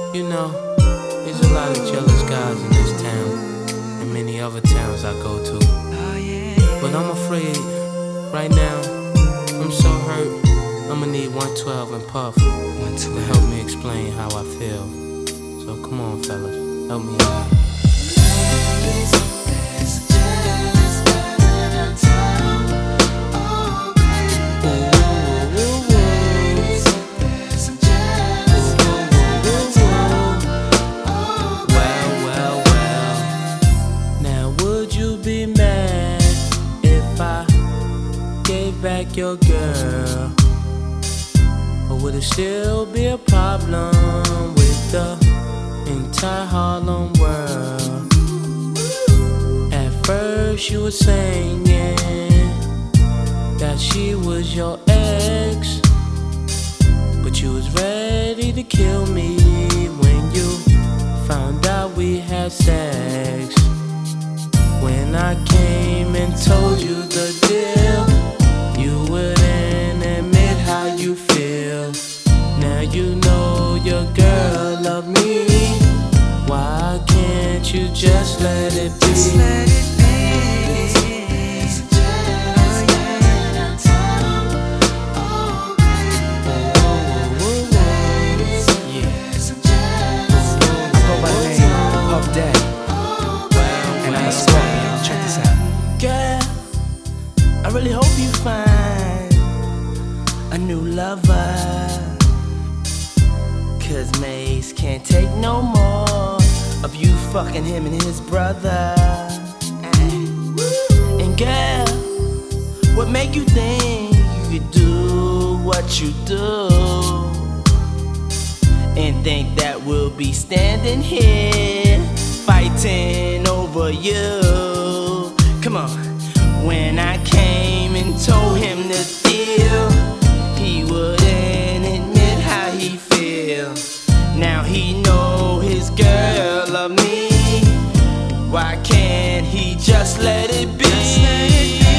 You know, there's a lot of jealous guys in this town and many other towns I go to. But I'm afraid right now, I'm so hurt, I'ma need 112 and Puff to help me explain how I feel. So come on, fellas, help me out. Back your girl, or would it still be a problem with the entire Harlem world? At first you were saying that she was your ex, but you was ready to kill me when you found out we had sex. When I came and told you the deal, you wouldn't admit how you feel. Now you know your girl love me. Why can't you just let it be? Just let it be. I go by the name Puff Daddy, and I'm a Scorpio. Check this out. Girl, I really hope you find a new lover, 'cause Mace can't take no more of you fucking him and his brother. And girl, what make you think you could do what you do and think that we'll be standing here fighting over you? Come on. When I came and told him the deal, he wouldn't admit how he feel. Now he know his girl love me. Why can't he just let it be? Just let it be.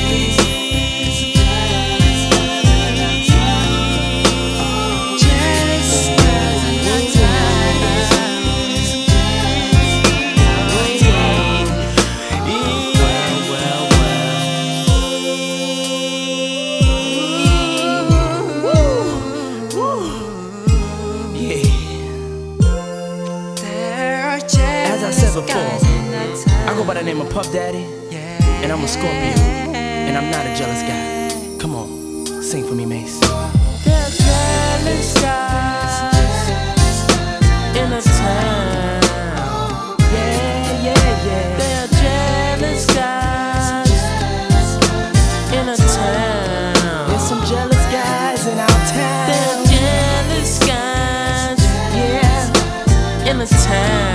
As I said before, I go by the name of Puff Daddy, and I'm a Scorpio, and I'm not a jealous guy. Come on, sing for me, Mace. There's jealous guys in a town. Yeah, yeah, yeah. There are jealous guys in a town. There's some jealous guys in our town. There are jealous guys, Yeah. in a town.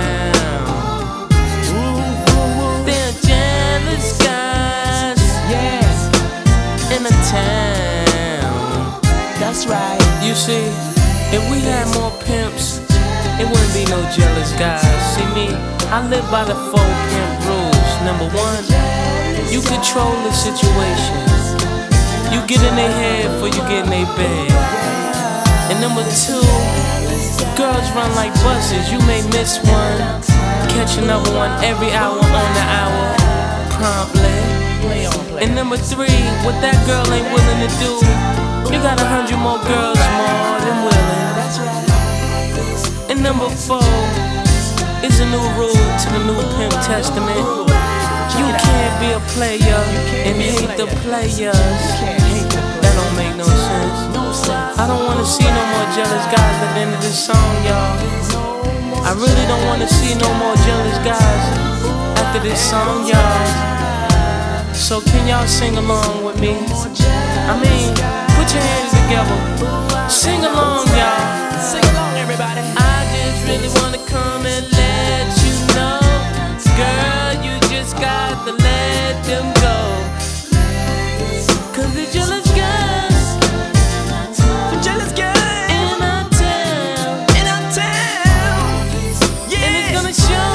There are jealous guys, in a town. That's right. You see, if we had more pimps, it wouldn't be no jealous guys. See me, I live by the 4 pimp rules. Number 1, you control the situation. You get in their head before you get in their bed. And number 2, girls run like buses. You may miss one, catch another one every hour on the hour, promptly. And number 3, what that girl ain't willing to do, you got 100 more girls more than willing. And number 4 is a new rule to the New Pimp Testament. You can't be a player and hate the players. That don't make no sense. I don't wanna see no more jealous guys at the end of this song, y'all. I really don't wanna see no more jealous guys after this song, y'all. So can y'all sing along with me? I mean, put your hands together. Sing along, y'all. Sing along, everybody. I just really wanna come and let you know, girl, you just got to let them go. 'Cause the jealous guys, The jealous guys in our town, in our town. Yeah. and it's gonna show.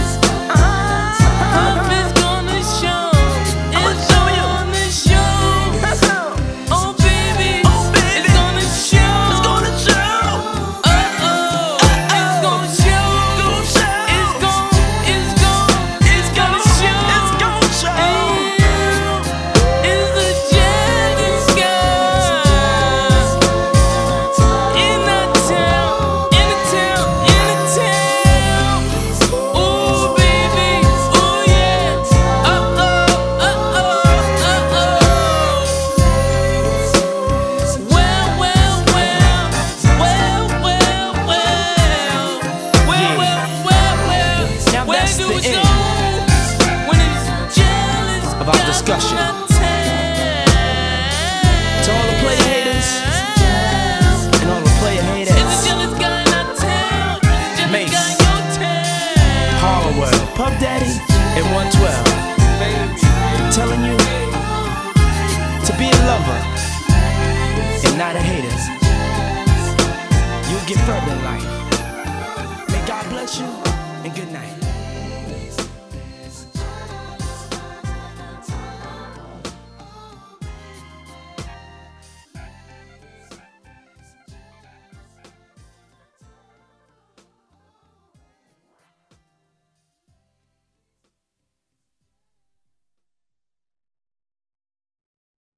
It's gonna show. It's gonna show. Oh baby, it's gonna show. It's gonna show. life. May God bless you and good night.